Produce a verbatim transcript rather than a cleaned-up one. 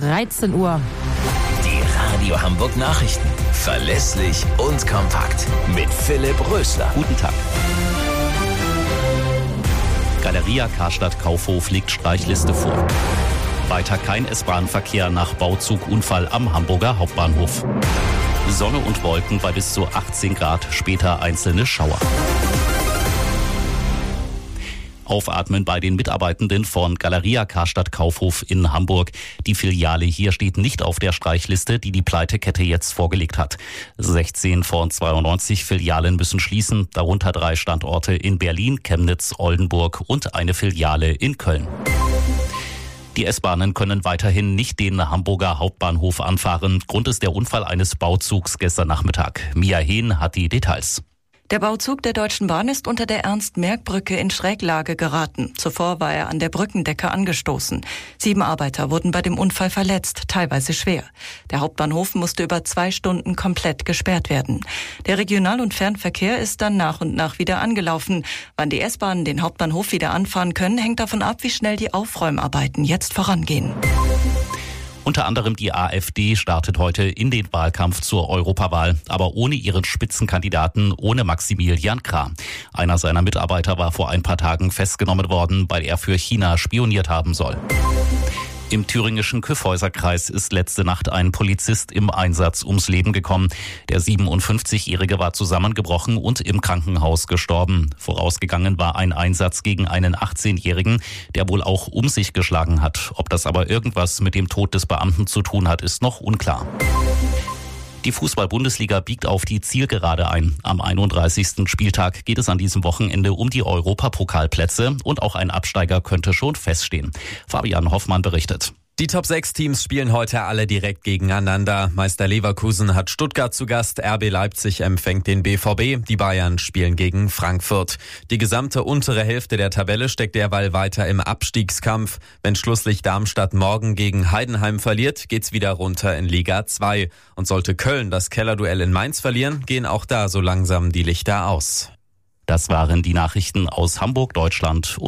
dreizehn Uhr. Die Radio Hamburg Nachrichten. Verlässlich und kompakt. Mit Philipp Rösler. Guten Tag. Galeria Karstadt Kaufhof legt Streichliste vor. Weiter kein S-Bahn-Verkehr nach Bauzugunfall am Hamburger Hauptbahnhof. Sonne und Wolken bei bis zu achtzehn Grad, später einzelne Schauer. Aufatmen bei den Mitarbeitenden von Galeria Karstadt Kaufhof in Hamburg. Die Filiale hier steht nicht auf der Streichliste, die die Pleitekette jetzt vorgelegt hat. sechzehn von zweiundneunzig Filialen müssen schließen, darunter drei Standorte in Berlin, Chemnitz, Oldenburg und eine Filiale in Köln. Die S-Bahnen können weiterhin nicht den Hamburger Hauptbahnhof anfahren. Grund ist der Unfall eines Bauzugs gestern Nachmittag. Mia Hehn hat die Details. Der Bauzug der Deutschen Bahn ist unter der Ernst-Merck-Brücke in Schräglage geraten. Zuvor war er an der Brückendecke angestoßen. Sieben Arbeiter wurden bei dem Unfall verletzt, teilweise schwer. Der Hauptbahnhof musste über zwei Stunden komplett gesperrt werden. Der Regional- und Fernverkehr ist dann nach und nach wieder angelaufen. Wann die S-Bahnen den Hauptbahnhof wieder anfahren können, hängt davon ab, wie schnell die Aufräumarbeiten jetzt vorangehen. Unter anderem die AfD startet heute in den Wahlkampf zur Europawahl, aber ohne ihren Spitzenkandidaten, ohne Maximilian Krah. Einer seiner Mitarbeiter war vor ein paar Tagen festgenommen worden, weil er für China spioniert haben soll. Im thüringischen Kyffhäuserkreis ist letzte Nacht ein Polizist im Einsatz ums Leben gekommen. Der siebenundfünfzigjährige war zusammengebrochen und im Krankenhaus gestorben. Vorausgegangen war ein Einsatz gegen einen achtzehnjährigen, der wohl auch um sich geschlagen hat. Ob das aber irgendwas mit dem Tod des Beamten zu tun hat, ist noch unklar. Die Fußball-Bundesliga biegt auf die Zielgerade ein. Am einunddreißigsten Spieltag geht es an diesem Wochenende um die Europapokalplätze und auch ein Absteiger könnte schon feststehen. Fabian Hoffmann berichtet. Die Top sechs Teams spielen heute alle direkt gegeneinander. Meister Leverkusen hat Stuttgart zu Gast, R B Leipzig empfängt den B V B, die Bayern spielen gegen Frankfurt. Die gesamte untere Hälfte der Tabelle steckt derweil weiter im Abstiegskampf. Wenn Schlusslicht Darmstadt morgen gegen Heidenheim verliert, geht's wieder runter in Liga zwei. Und sollte Köln das Kellerduell in Mainz verlieren, gehen auch da so langsam die Lichter aus. Das waren die Nachrichten aus Hamburg, Deutschland.